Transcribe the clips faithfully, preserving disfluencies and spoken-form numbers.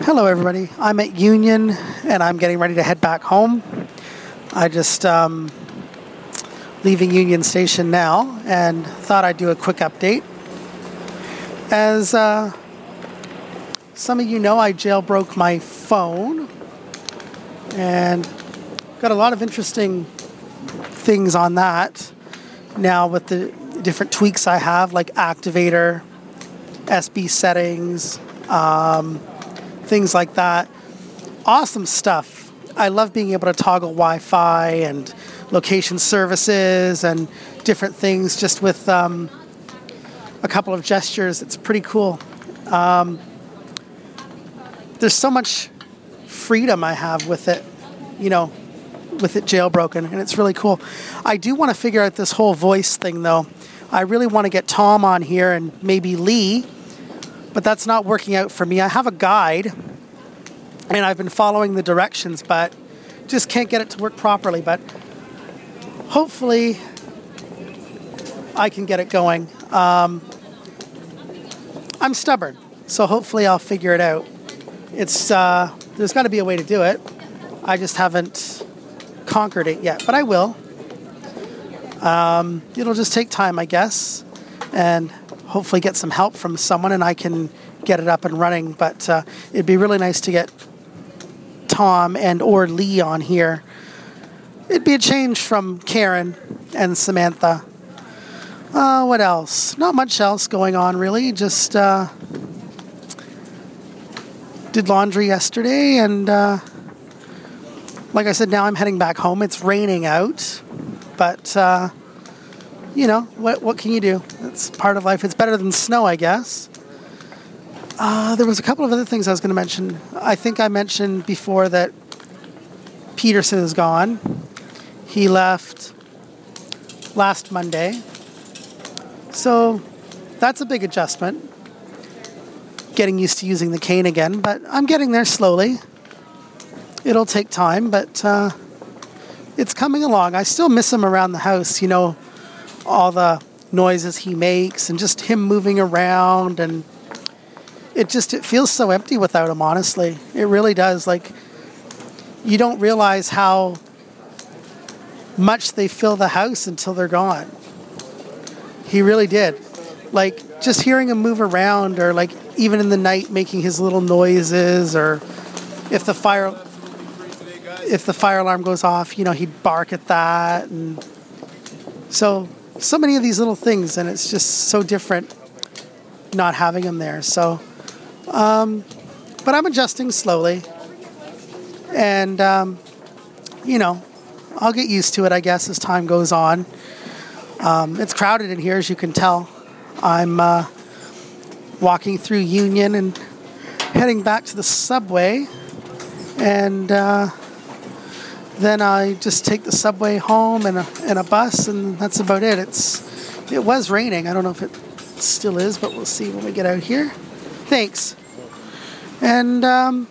Hello everybody, I'm at Union and I'm getting ready to head back home. I just um, leaving Union Station now and thought I'd do a quick update. As uh, some of you know, I jailbroke my phone and got a lot of interesting things on that now with the different tweaks I have, like activator, S B settings, um, things like that. Awesome stuff. I love being able to toggle Wi-Fi and location services and different things just with um, a couple of gestures. It's pretty cool. Um, there's so much freedom I have with it, you know, with it jailbroken, and it's really cool. I do want to figure out this whole voice thing, though. I really want to get Tom on here and maybe Lee, but that's not working out for me. I have a guide, and I've been following the directions, but just can't get it to work properly. But hopefully I can get it going. Um, I'm stubborn, so hopefully I'll figure it out. It's uh, there's got to be a way to do it. I just haven't conquered it yet, but I will. Um, it'll just take time, I guess, and hopefully get some help from someone and I can get it up and running. But uh, it'd be really nice to get Tom and or Lee on here. It'd be a change from Karen and Samantha. Uh, what else? Not much else going on, really. Just uh, did laundry yesterday, and uh, like I said, now I'm heading back home. It's raining out, but uh, you know, what what can you do? It's part of life. It's better than snow, I guess. Uh, there was a couple of other things I was going to mention. I think I mentioned before that Peterson is gone. He left last Monday. So that's a big adjustment, getting used to using the cane again, but I'm getting there slowly. It'll take time, but uh, it's coming along. I still miss him around the house, you know, all the noises he makes and just him moving around, and it just it feels so empty without him, honestly. It really does. Like, you don't realize how much they fill the house until they're gone. He really did. Like, just hearing him move around, or like even in the night making his little noises, or if the fire if the fire alarm goes off, you know, he'd bark at that. And so so many of these little things, and it's just so different not having him there. So um but I'm adjusting slowly, and um you know, I'll get used to it, I guess, as time goes on. Um, it's crowded in here, as you can tell. I'm uh, walking through Union and heading back to the subway, and uh, then I just take the subway home and a, and a bus, and that's about it. It's it was raining. I don't know if it still is, but we'll see when we get out here. Thanks. And um,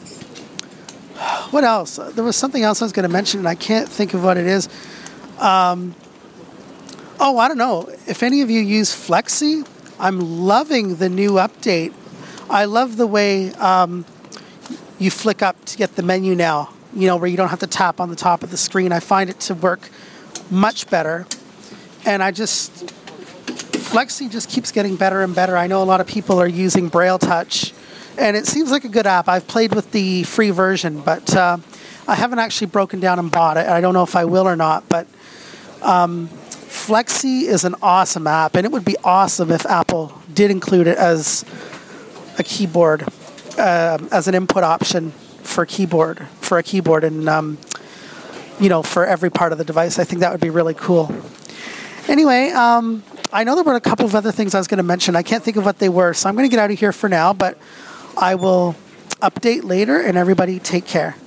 what else? There was something else I was going to mention, and I can't think of what it is. Um, Oh, I don't know. If any of you use Flexi, I'm loving the new update. I love the way um, you flick up to get the menu now, you know, where you don't have to tap on the top of the screen. I find it to work much better. And I just, Flexi just keeps getting better and better. I know a lot of people are using Braille Touch, and it seems like a good app. I've played with the free version, but uh, I haven't actually broken down and bought it. I don't know if I will or not, but Um, Flexi is an awesome app, and it would be awesome if Apple did include it as a keyboard, uh, as an input option for keyboard, for a keyboard, and um, you know, for every part of the device. I think that would be really cool. Anyway, um, I know there were a couple of other things I was going to mention. I can't think of what they were, so I'm going to get out of here for now, but I will update later, and everybody take care.